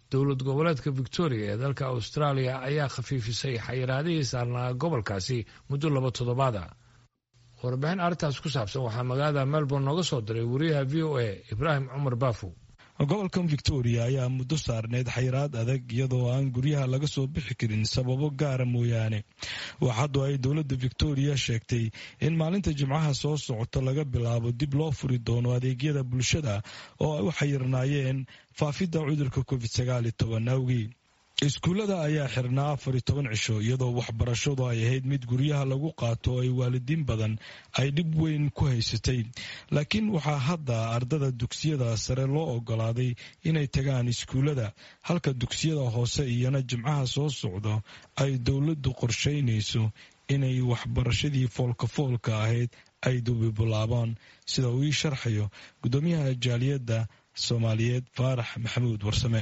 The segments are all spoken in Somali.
dowlad goboleedka victoria ee dalka australia ayaa khafiifisay xayiraadihii saarnaa gobolkaasi muddo 2 toddobaada. warbixin arrintaas ku saabsan waxaa magaalada melbourne nooga soo diray wariyaha v o a ibraahim cumar baafu. gobolkan victoria ayaa muddo saarneyd xayiraad adag iyadoo aan guryaha laga soo bixi karin sababo gaara mooyaane. waxaadu ay dowladda victoria sheegtay in maalinta jimcaha soo socota laga bilaabo dib loo furi doono adeegyada bulshada oo ay u xayirnaayeen faafidda cudurka covid-19 awgii. iskuullada ayaa xirnaa 14 cisho iyadoo waxbarashadu ay ahayd mid guryaha lagu qaato oo ay waalidiin badan ay dhib weyn ku haysatay. laakiin waxaa hadda ardada dugsiyada sare loo ogolaaday inay tagaan iskuullada, halka dugsiyada hoose iyana jimcaha soo socda ay dowladdu qorshaynayso inay waxbarashadii foolka ahayd ay dubibilaabaan, sida uu ii sharxayo gudoomiyaha jaaliyadda Soomaaliyeed Faarax Maxamuud Warsame.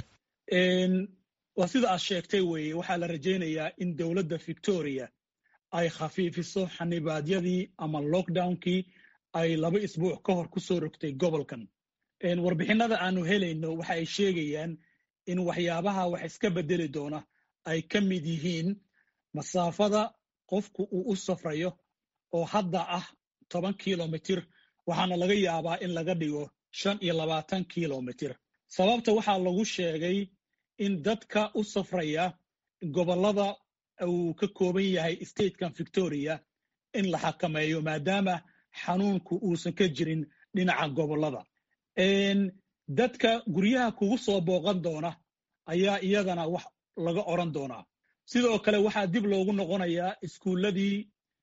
waa sida aad sheegtay weeye, waxaa la rajaynayaa in dowladda victoria ay khafiifiso xanibaadyadii ama lockdownkii ay 2 isbuuc ka hor ku soo rogtay gobolkan. warbixinada aanu helayno waxa ay sheegayaan in waxyaabaha wax iska bedeli doona ay ka mid yihiin masaafada qofku uu u safrayo oo hadda ah 10 kilomitir, waxaana laga yaabaa in laga dhigo 25 kilomitir. sababta waxaa lagu sheegay in dadka u safraya gobolada uu ka kooban yahay statekan victoria in la xakameeyo maadaama xanuunku uusan ka jirin dhinaca gobolada. dadka guryaha kugu soo booqan doona ayaa iyadana wax laga oran doonaa. sidoo kale waxaa dib loogu noqonayaa iskuulladii.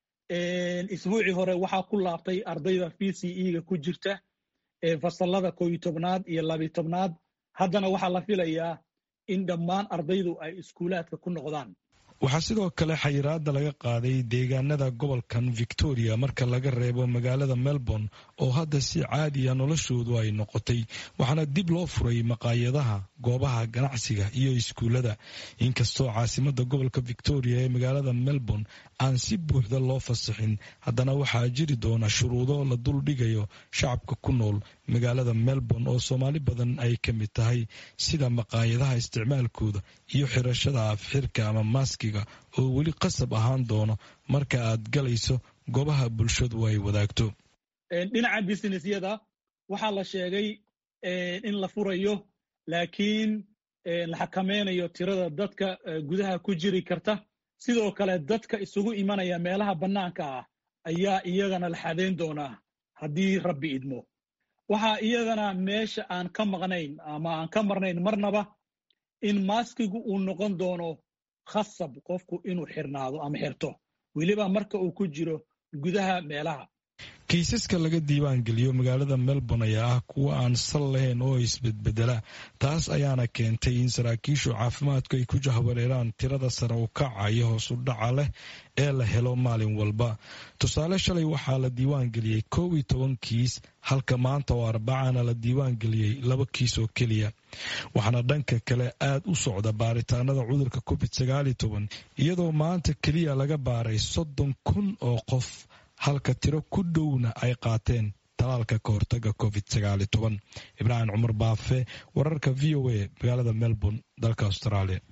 isbuucii hore waxaa ku laabtay ardayda VCE-ga ku jirta fasalada 11aad iyo 12aad. haddana waxaa la filayaa in dhammaan ardaydu ay iskuulaadka ku noqdaan. waxaa sidoo kale xayiraada laga qaaday deegaanada gobolkan victoria marka laga reebo magaalada melbourne oo hadda si caadiya noloshoodu ay noqotay, waxaana dib loo furay maqaayadaha, goobaha ganacsiga iyo iskuullada. inkastoo caasimada gobolka victoria ee magaalada melbourne aan si buuxda loo fasaxin, haddana waxaa jiri doona shuruudo la dul dhigayo shacabka ku nool magaalada melbourne oo Soomaali badan ay ka mid tahay, sida maqaayadaha isticmaalkooda iyo xirashada afxirka ama maaskiga oo weli qasab ahaan doono marka aad galayso goobaha bulshadu ay wadaagto. dhinaca businessyada waxaa la sheegay in la furayo, laakiin la xakameynayo tirada dadka gudaha ku jiri karta. sidoo kale dadka isugu imanaya meelaha bannaanka ah ayaa iyagana la xadayn doonaa haddii rabbi idmo. waxaa iyadana meesha aan ka maqnayn ama aan ka marnayn marnaba in maaskigu uu noqon doono khasab qofku inuu xirnaado ama xirto, weliba marka uu ku jiro gudaha meelaha. kiisaska laga diiwaan geliyo magaalada melbourne ayaa ah kuwa aan sal lahayn oo isbedbedela. taas ayaana keentay in saraakiishu caafimaadku ay ku jahwareeraan tirada sare u kaca iyo hoos u dhaca leh ee la helo maalin walba. tusaale, shalay waxaa la diiwaan geliyey 11 kiis, halka maanta oo Arbacana la diiwaan geliyey 2 kiis oo keliya. waxaana dhanka kale aad u socda baaritaanada cudurka covid-19 iyadoo maanta keliya laga baaray 30,000 oo qof, halka tiro ku dhowna ay qaateen talaalka ka hortaga covid-19. ibraahim cumar baafe, wararka v o a, magaalada Melbourne, dalka Australia.